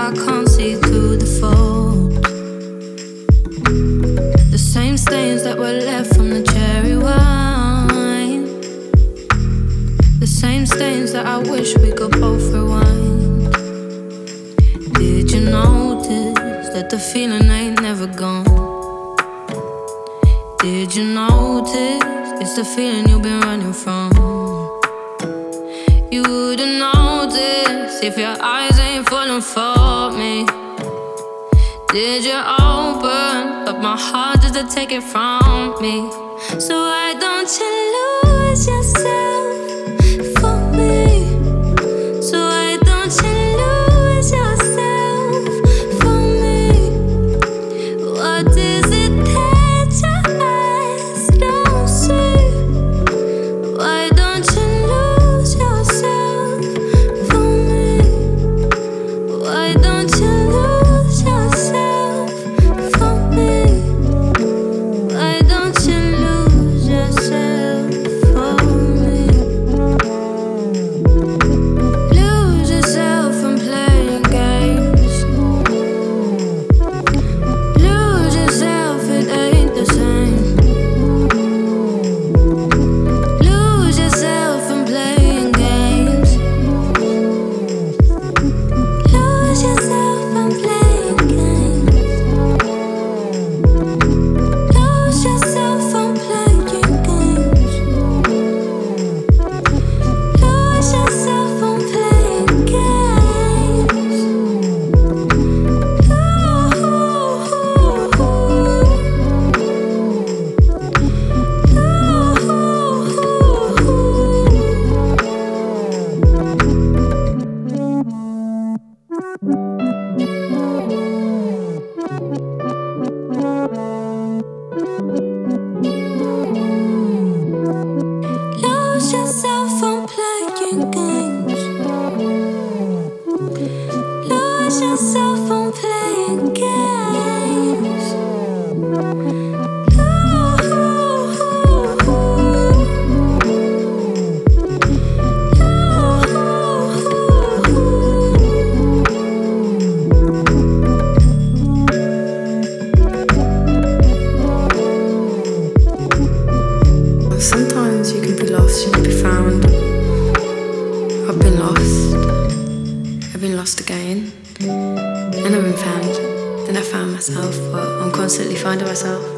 I can't see through the fold. The same stains that were left from the cherry wine, the same stains that I wish we could both rewind. Did you notice that the feeling ain't never gone? Did you notice it's the feeling you've been running from? You wouldn't notice if your eyes ain't falling for me. Did you open up my heart just to take it from me? So why don't you lose yourself for me? So why don't you lose yourself for me? What is it that your eyes don't see? Why don't you lose yourself for me? Why don't you lose yourself for me? Why don't you lose yourself for me? Lose yourself in playing games. Lose yourself, it ain't the same. Lose yourself in playing games. Lose yourself in playing games. Lose yourself in playing games. Lose yourself in playing games. Lose yourself in playing games. Lose yourself in playing games. Sometimes you can be lost, you can be found. I've been lost. I've been lost again. Then I've been found. Then I found myself, but I'm constantly finding myself.